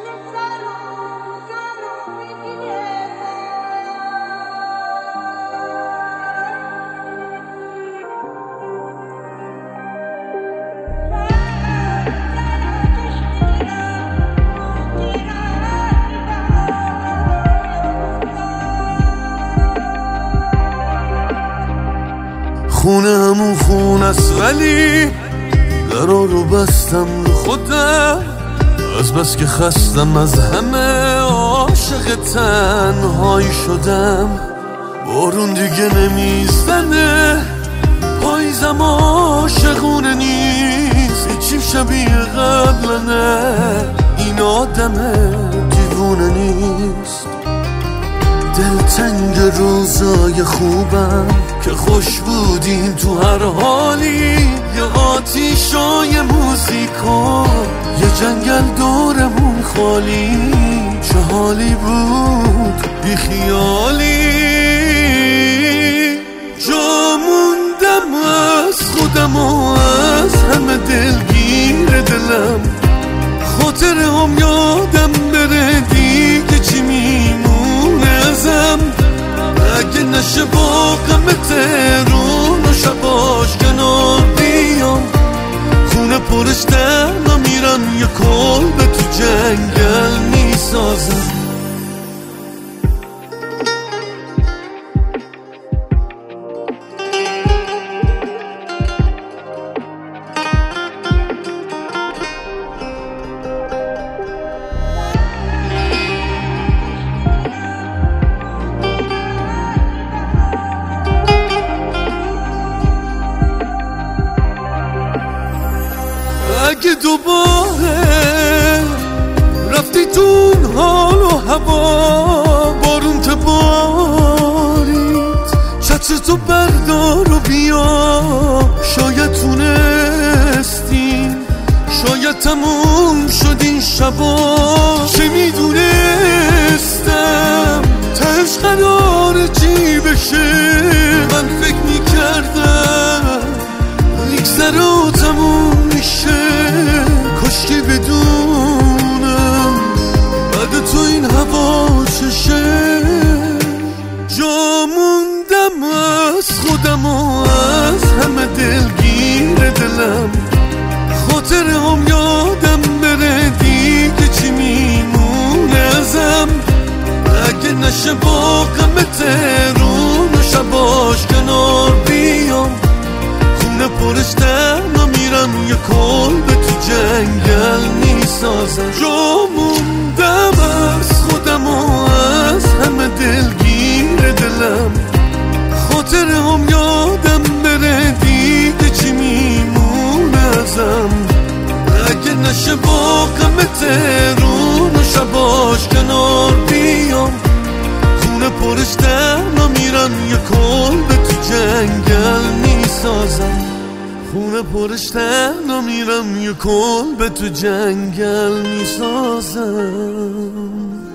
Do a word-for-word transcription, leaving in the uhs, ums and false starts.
خونه همون خون است ولی درا رو بستم رو خودم، از بس که خستم از همه عاشق تنهایی شدم. بارون دیگه نمیزنه، پاییزم عاشقونه نیست، هیچیم شبیه قبلنه، این آدم دیوونه نیست. دلتنگ روزای خوبم که خوش بودیم تو هر حالی، یه آتیشای موزیکا، یه جنگل دورمون خالی، چه حالی بود بی خیالی. جا موندم از خودم و از همه دلگیر دلم، خاطر هم یادم بره دیگه چی میمونه ازم. اگه نشه با غم تهرون و شباش کنار بیام، خونه پرش درنا میرم، یه کلبه تو جنگل میسازم. اگه دوباره رفتی تو حال و هوا، بارون که بارید چتر تو بردار و بیا، شاید تونستیم، شاید تموم شد این شبا. چه میدونستم تهش قرار چی بشه، من فکر میکردم لیکسر و تموم میشه، کاشکی بدونم بعد تو این هوا چشه. جا موندم از خودم و از همه دلگیر دلم، خاطر هم یادم بره دیگه چی میمونه ازم. اگه نشه با غم تهرون و شباش کنار بیام، خونه پرش درنا میرم، یه کلبه تو جنگل میسازم. جا موندم از خودم و از همه دلگیر دلم، خاطر هم یادم بره دیگه چی میمونه ازم. اگه نشه با غم تهرون و شباش کنار بیام، خونه پرش درنا میرم، یه کلبه تو جنگل میسازم. خونه پرش تنها میرم، یه کلبه تو جنگل میسازم.